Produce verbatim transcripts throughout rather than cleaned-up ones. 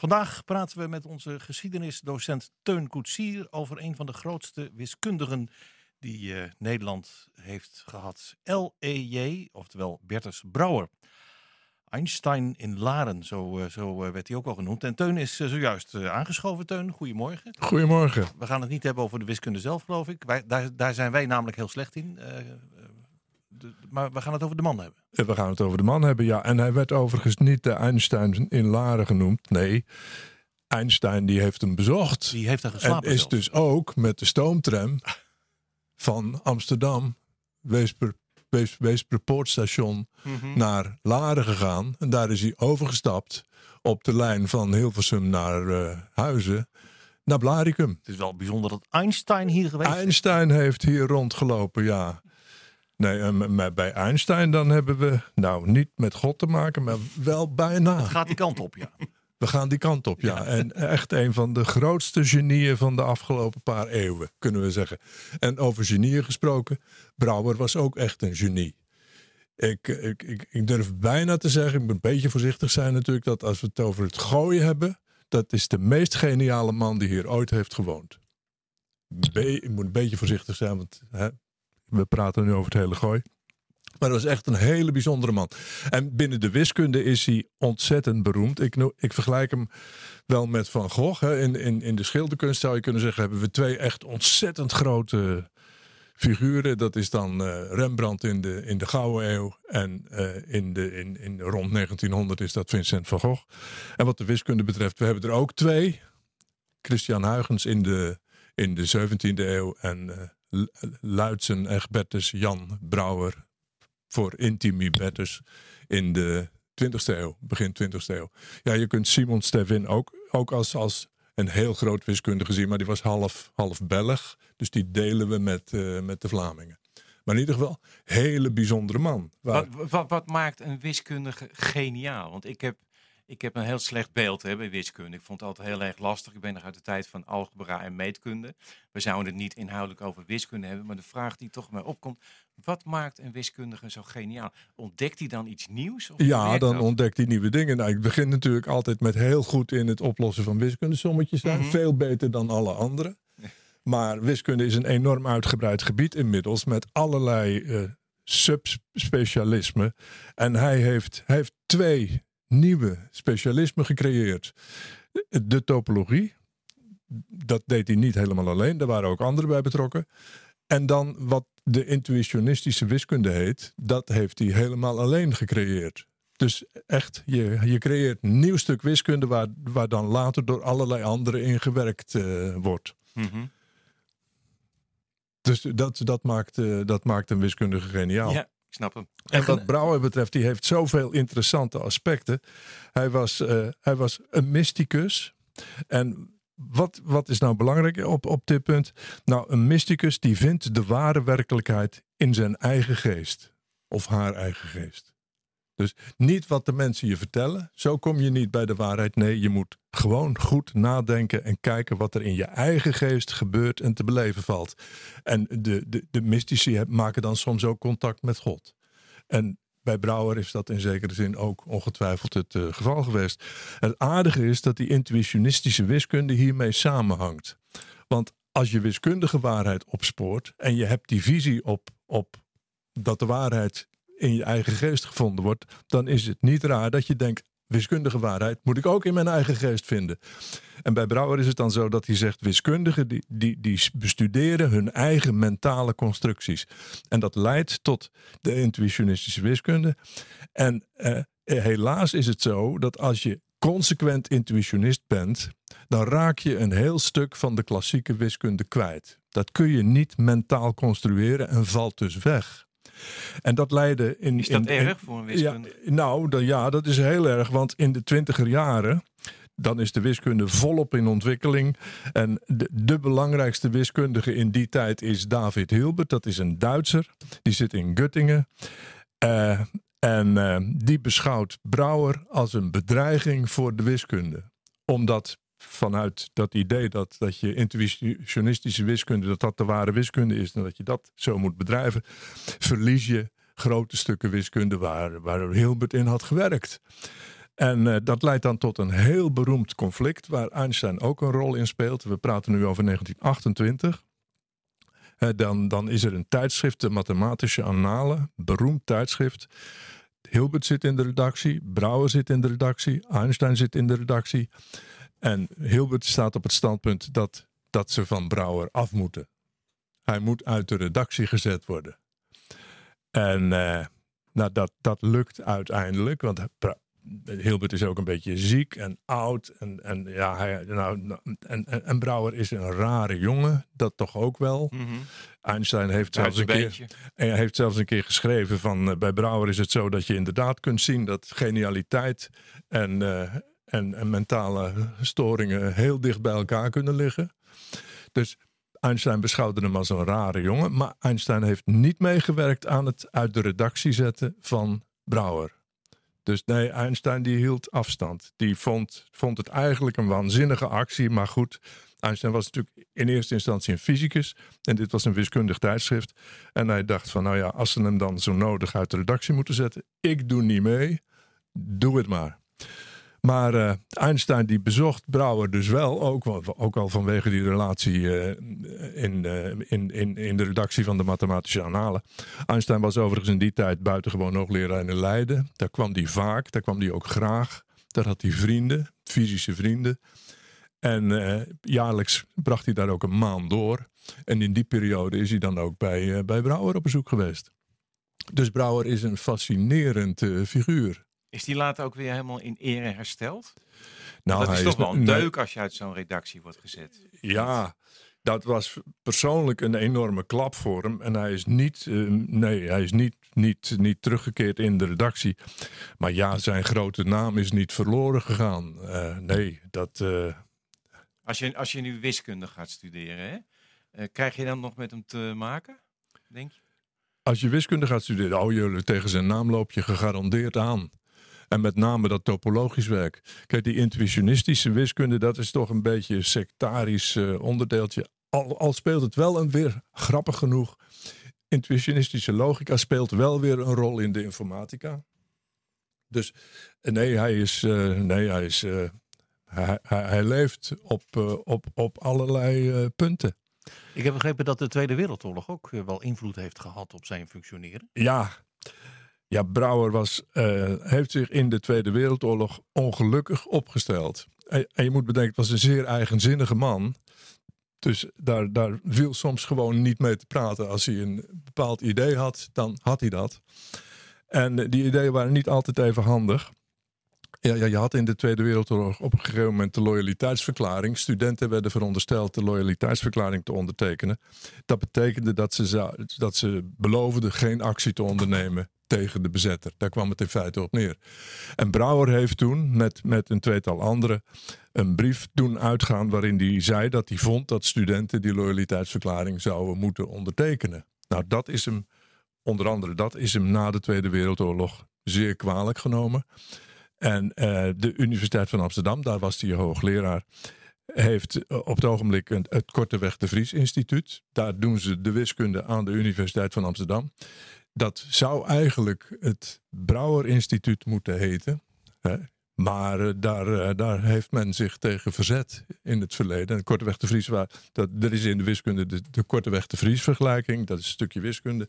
Vandaag praten we met onze geschiedenisdocent Teun Koetsier over een van de grootste wiskundigen die uh, Nederland heeft gehad. L E J, oftewel Bertus Brouwer. Einstein in Laren, zo, uh, zo uh, werd hij ook al genoemd. En Teun is uh, zojuist uh, aangeschoven. Teun, goedemorgen. Goedemorgen. We gaan het niet hebben over de wiskunde zelf, geloof ik. Wij, daar, daar zijn wij namelijk heel slecht in. Uh, uh, de, maar we gaan het over de man hebben. We gaan het over de man hebben, ja. En hij werd overigens niet de Einstein in Laren genoemd. Nee, Einstein die heeft hem bezocht. Die heeft er geslapen En is zelfs. dus ook met de stoomtram van Amsterdam, Weesper, Wees, Weesperpoortstation, mm-hmm. naar Laren gegaan. En daar is hij overgestapt op de lijn van Hilversum naar uh, Huizen, naar Blaricum. Het is wel bijzonder dat Einstein hier geweest is. Einstein heeft hier rondgelopen, ja. Nee, uh, bij Einstein dan hebben we, nou niet met God te maken, maar wel bijna. Het gaat die kant op, ja. We gaan die kant op, ja. ja. En echt een van de grootste genieën van de afgelopen paar eeuwen, kunnen we zeggen. En over genieën gesproken, Brouwer was ook echt een genie. Ik, ik, ik, ik durf bijna te zeggen, ik moet een beetje voorzichtig zijn natuurlijk, dat als we het over het gooien hebben, dat is de meest geniale man die hier ooit heeft gewoond. Be- ik moet een beetje voorzichtig zijn, want hè, we praten nu over het hele gooi. Maar dat was echt een hele bijzondere man. En binnen de wiskunde is hij ontzettend beroemd. Ik, ik vergelijk hem wel met Van Gogh. Hè. In, in, in de schilderkunst zou je kunnen zeggen, hebben we twee echt ontzettend grote figuren. Dat is dan uh, Rembrandt in de, in de Gouden Eeuw. En uh, in de, in, in rond negentienhonderd is dat Vincent van Gogh. En wat de wiskunde betreft, we hebben er ook twee. Christian Huygens in de, in de zeventiende eeuw. En uh, Luitsen en Bertus Jan Brouwer voor Intimi Bertus in de twintigste eeuw, begin twintigste eeuw. Ja, je kunt Simon Stevin ook, ook als, als een heel groot wiskundige zien, maar die was half, half Belg, dus die delen we met, uh, met de Vlamingen. Maar in ieder geval, hele bijzondere man. Waar... Wat, wat, wat maakt een wiskundige geniaal? Want ik heb, ik heb een heel slecht beeld hè, bij wiskunde. Ik vond het altijd heel erg lastig. Ik ben nog uit de tijd van algebra en meetkunde. We zouden het niet inhoudelijk over wiskunde hebben, maar de vraag die toch mij opkomt, wat maakt een wiskundige zo geniaal? Ontdekt hij dan iets nieuws? Of ja, dan dat? ontdekt hij nieuwe dingen. Nou, ik begin natuurlijk altijd met heel goed in het oplossen van wiskundesommetjes zijn. Mm-hmm. Veel beter dan alle anderen. Nee. Maar wiskunde is een enorm uitgebreid gebied inmiddels met allerlei uh, subspecialismen. En hij heeft, hij heeft twee nieuwe specialismen gecreëerd. De topologie, dat deed hij niet helemaal alleen. Daar waren ook anderen bij betrokken. En dan wat de intuïtionistische wiskunde heet, dat heeft hij helemaal alleen gecreëerd. Dus echt, je, je creëert een nieuw stuk wiskunde waar, waar dan later door allerlei anderen in gewerkt uh, wordt. Mm-hmm. Dus dat, dat, maakt, uh, dat maakt een wiskundige geniaal. Ja, ik snap hem. En wat Brouwer betreft, die heeft zoveel interessante aspecten. Hij was, uh, hij was een mysticus. En Wat, wat is nou belangrijk op, op dit punt? Nou, een mysticus die vindt de ware werkelijkheid in zijn eigen geest. Of haar eigen geest. Dus niet wat de mensen je vertellen. Zo kom je niet bij de waarheid. Nee, je moet gewoon goed nadenken en kijken wat er in je eigen geest gebeurt en te beleven valt. En de, de, de mystici maken dan soms ook contact met God. En bij Brouwer is dat in zekere zin ook ongetwijfeld het uh, geval geweest. Het aardige is dat die intuïtionistische wiskunde hiermee samenhangt. Want als je wiskundige waarheid opspoort en je hebt die visie op, op dat de waarheid in je eigen geest gevonden wordt, dan is het niet raar dat je denkt, wiskundige waarheid moet ik ook in mijn eigen geest vinden. En bij Brouwer is het dan zo dat hij zegt, wiskundigen die, die, die bestuderen hun eigen mentale constructies. En dat leidt tot de intuïtionistische wiskunde. En eh, helaas is het zo dat als je consequent intuïtionist bent, dan raak je een heel stuk van de klassieke wiskunde kwijt. Dat kun je niet mentaal construeren en valt dus weg. En dat leidde in. Is dat in, erg in, voor een wiskunde? Ja, nou, dan, ja, dat is heel erg. Want in de twintiger jaren, dan is de wiskunde volop in ontwikkeling. En de, de belangrijkste wiskundige in die tijd is David Hilbert. Dat is een Duitser. Die zit in Göttingen. Uh, en uh, die beschouwt Brouwer als een bedreiging voor de wiskunde. Omdat vanuit dat idee dat, dat je intuïtionistische wiskunde, dat dat de ware wiskunde is en dat je dat zo moet bedrijven, verlies je grote stukken wiskunde waar, waar Hilbert in had gewerkt. En uh, dat leidt dan tot een heel beroemd conflict waar Einstein ook een rol in speelt. We praten nu over negentien achtentwintig. Uh, dan, dan is er een tijdschrift, de Mathematische Annalen, beroemd tijdschrift. Hilbert zit in de redactie, Brouwer zit in de redactie, Einstein zit in de redactie. En Hilbert staat op het standpunt dat, dat ze van Brouwer af moeten. Hij moet uit de redactie gezet worden. En uh, nou, dat, dat lukt uiteindelijk, want Hilbert is ook een beetje ziek en oud. En, en, ja, hij, nou, en, en, en Brouwer is een rare jongen, dat toch ook wel. Mm-hmm. Einstein heeft zelfs, een keer, en hij heeft zelfs een keer geschreven van uh, bij Brouwer is het zo dat je inderdaad kunt zien dat genialiteit en, uh, en, en mentale storingen heel dicht bij elkaar kunnen liggen. Dus Einstein beschouwde hem als een rare jongen, maar Einstein heeft niet meegewerkt aan het uit de redactie zetten van Brouwer. Dus nee, Einstein die hield afstand. Die vond, vond het eigenlijk een waanzinnige actie, maar goed, Einstein was natuurlijk in eerste instantie een fysicus en dit was een wiskundig tijdschrift. En hij dacht van, nou ja, als ze hem dan zo nodig uit de redactie moeten zetten, ik doe niet mee, doe het maar. Maar uh, Einstein die bezocht Brouwer dus wel, ook, ook al vanwege die relatie uh, in, uh, in, in, in de redactie van de Mathematische Annalen. Einstein was overigens in die tijd buitengewoon hoogleraar in Leiden. Daar kwam hij vaak, daar kwam hij ook graag. Daar had hij vrienden, fysische vrienden. En uh, jaarlijks bracht hij daar ook een maand door. En in die periode is hij dan ook bij, uh, bij Brouwer op bezoek geweest. Dus Brouwer is een fascinerend uh, figuur. Is die later ook weer helemaal in ere hersteld? Nou, dat is hij toch is, wel een nee, deuk als je uit zo'n redactie wordt gezet. Ja, dat was persoonlijk een enorme klap voor hem. En hij is niet, uh, nee, hij is niet, niet, niet teruggekeerd in de redactie. Maar ja, zijn grote naam is niet verloren gegaan. Uh, nee, dat... Uh... Als je, als je nu wiskunde gaat studeren, hè? Uh, krijg je dan nog met hem te maken, denk je? Als je wiskunde gaat studeren, oh jullie, tegen zijn naam loop je gegarandeerd aan. En met name dat topologisch werk. Kijk, die intuïtionistische wiskunde, dat is toch een beetje een sectarisch uh, onderdeeltje. Al, al speelt het wel een weer, grappig genoeg, intuïtionistische logica speelt wel weer een rol in de informatica. Dus nee, hij is, uh, nee, hij, is uh, hij, hij, hij leeft op, uh, op, op allerlei uh, punten. Ik heb begrepen dat de Tweede Wereldoorlog ook uh, wel invloed heeft gehad op zijn functioneren. Ja, ja Brouwer was, uh, heeft zich in de Tweede Wereldoorlog ongelukkig opgesteld. En, en je moet bedenken, het was een zeer eigenzinnige man. Dus daar, daar viel soms gewoon niet mee te praten. Als hij een bepaald idee had, dan had hij dat. En die ideeën waren niet altijd even handig. Ja, ja, je had in de Tweede Wereldoorlog op een gegeven moment de loyaliteitsverklaring. Studenten werden verondersteld de loyaliteitsverklaring te ondertekenen. Dat betekende dat ze, zou, dat ze beloofden geen actie te ondernemen tegen de bezetter. Daar kwam het in feite op neer. En Brouwer heeft toen met, met een tweetal anderen een brief doen uitgaan waarin hij zei dat hij vond dat studenten die loyaliteitsverklaring zouden moeten ondertekenen. Nou, dat is hem, onder andere dat is hem na de Tweede Wereldoorlog zeer kwalijk genomen. En uh, de Universiteit van Amsterdam, daar was hij hoogleraar, heeft uh, op het ogenblik een, het Korteweg de Vries Instituut. Daar doen ze de wiskunde aan de Universiteit van Amsterdam. Dat zou eigenlijk het Brouwer Instituut moeten heten. Hè? Maar uh, daar, uh, daar heeft men zich tegen verzet in het verleden. En Korteweg de Vries, waar, dat, er is in de wiskunde de, de Korteweg de Vries vergelijking. Dat is een stukje wiskunde.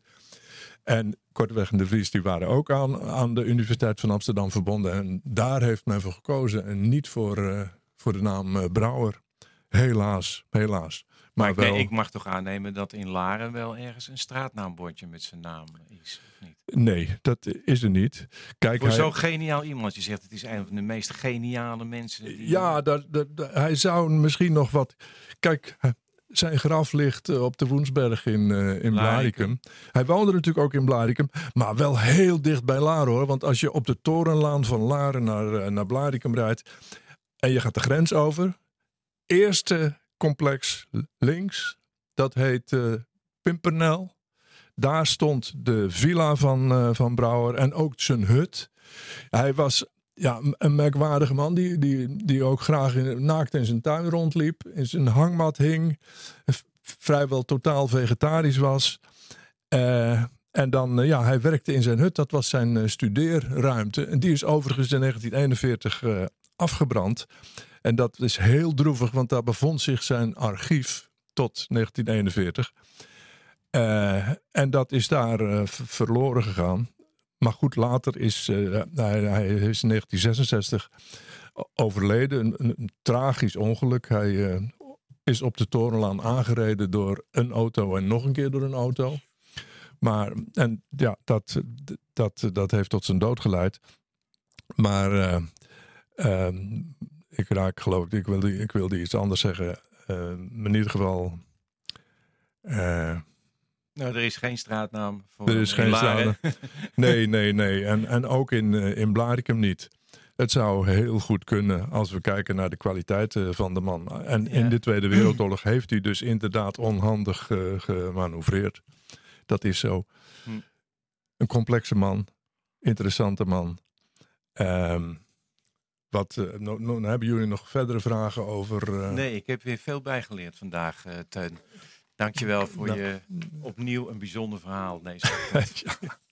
En Korteweg en de Vries die waren ook aan, aan de Universiteit van Amsterdam verbonden. En daar heeft men voor gekozen. En niet voor, uh, voor de naam uh, Brouwer. Helaas, helaas. Maar, maar ik, wel... nee, ik mag toch aannemen dat in Laren wel ergens een straatnaambordje met zijn naam is, of niet? Nee, dat is er niet. Kijk, voor hij... zo'n geniaal iemand, je zegt het is een van de meest geniale mensen. Die... Ja, dat, dat, dat, hij zou misschien nog wat... Kijk... Zijn graf ligt op de Woensberg in, uh, in Blaricum. Hij woonde natuurlijk ook in Blaricum, maar wel heel dicht bij Laren hoor. Want als je op de Torenlaan van Laren naar, uh, naar Blaricum rijdt en je gaat de grens over. Eerste complex links, dat heet uh, Pimpernel. Daar stond de villa van, uh, van Brouwer en ook zijn hut. Hij was... Ja, een merkwaardige man die, die, die ook graag in, naakt in zijn tuin rondliep. In zijn hangmat hing. Vrijwel totaal vegetarisch was. Uh, En dan, uh, ja, hij werkte in zijn hut. Dat was zijn uh, studeerruimte. En die is overigens in negentien eenenveertig uh, afgebrand. En dat is heel droevig, want daar bevond zich zijn archief tot negentien eenenveertig. Uh, en dat is daar uh, verloren gegaan. Maar goed, later is uh, hij, hij is in negentien zesenzestig overleden. Een, een, een tragisch ongeluk. Hij uh, is op de Torenlaan aangereden door een auto en nog een keer door een auto. Maar en ja, dat, dat, dat heeft tot zijn dood geleid. Maar uh, uh, ik raak geloof ik, ik wilde, ik wilde iets anders zeggen. Uh, in ieder geval... Uh, Nou, er is geen straatnaam voor er is geen straatnaam. Nee, nee, nee. En, en ook in, uh, in Blaricum niet. Het zou heel goed kunnen als we kijken naar de kwaliteiten van de man. En ja. In de Tweede Wereldoorlog heeft hij dus inderdaad onhandig uh, gemanoeuvreerd. Dat is zo. Hm. Een complexe man. Interessante man. Um, wat, uh, no, no, hebben jullie nog verdere vragen over... Uh... Nee, ik heb weer veel bijgeleerd vandaag, uh, Teun. Dankjewel voor nou, je opnieuw een bijzonder verhaal. Deze ja.